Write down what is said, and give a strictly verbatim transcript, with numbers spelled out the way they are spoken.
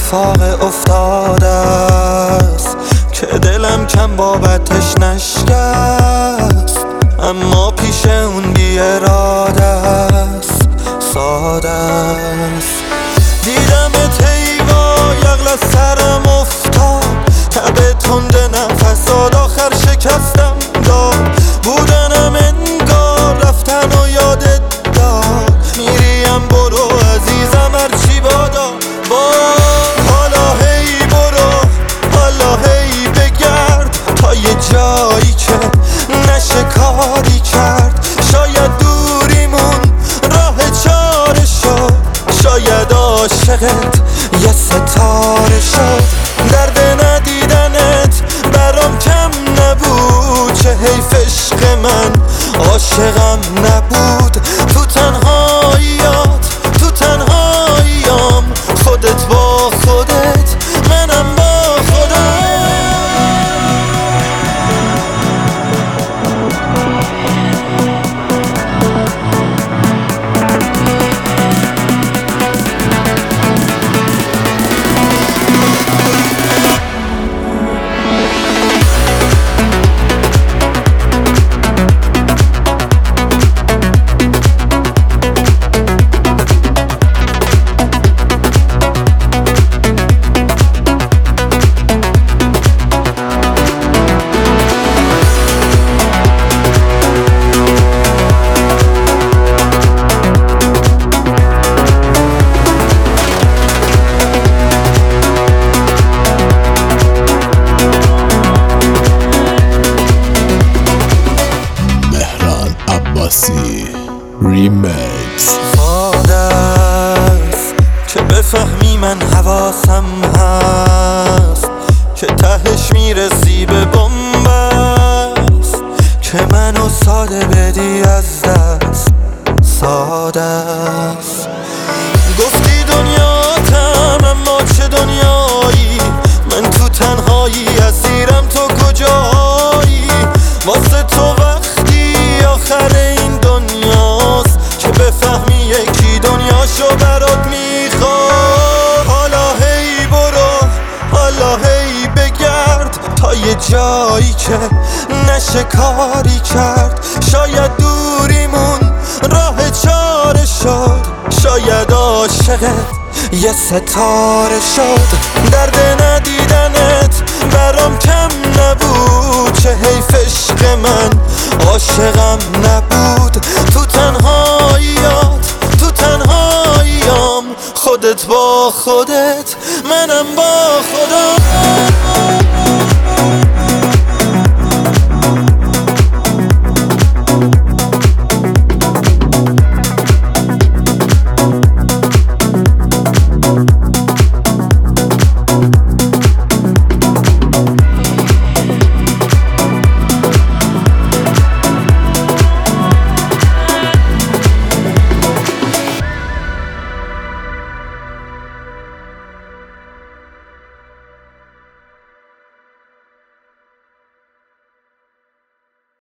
اتفاق افتاده است که دلم کم بابتش نشکست، اما پیش اون بی اراده است، ساده است. دیدم تیوا یغل از سرم افتاد، تب تند نفس داد، آخر شکستم داد. بودنم انگار رفتن و یادت داد، میریم برو عزیزم هرچی بادا. با حالا هی برو، حالا هی بگرد تا یه جایی که نشه کاری کرد. شاید دوریمون راه چاره شد، شاید عاشقت یه ستاره شد. درد ندیدنت برام کم نبود، چه حیف عشق من عاشقم نبود. تو تنهاییات تو تنهاییام، خودت با خودت منم با خودم. ریمیکس. ساده است که بفهمی من حواسم هست، که تهش میرسی به بنبست، که منو ساده بدی از دست، ساده است. گفتی دنیاتم اما چه دنیایی، من تو تنهایی اسیرم، تو کجایی؟ واسه تو وقتی آخر این دنیاست که بفهمی یکی دنیاشو برات میخواد. حالا هی برو، حالا هی بگرد تا یه جایی که نشه کاری کرد. شاید دوریمون راه چاره شد، شاید عاشقت یه ستاره شد. درد ندیدنت برام کم نبود، چه حیف عشق من عاشقم نبود. تو تنهاییات تو تنهاییام، خودت با خودت منم با خودم.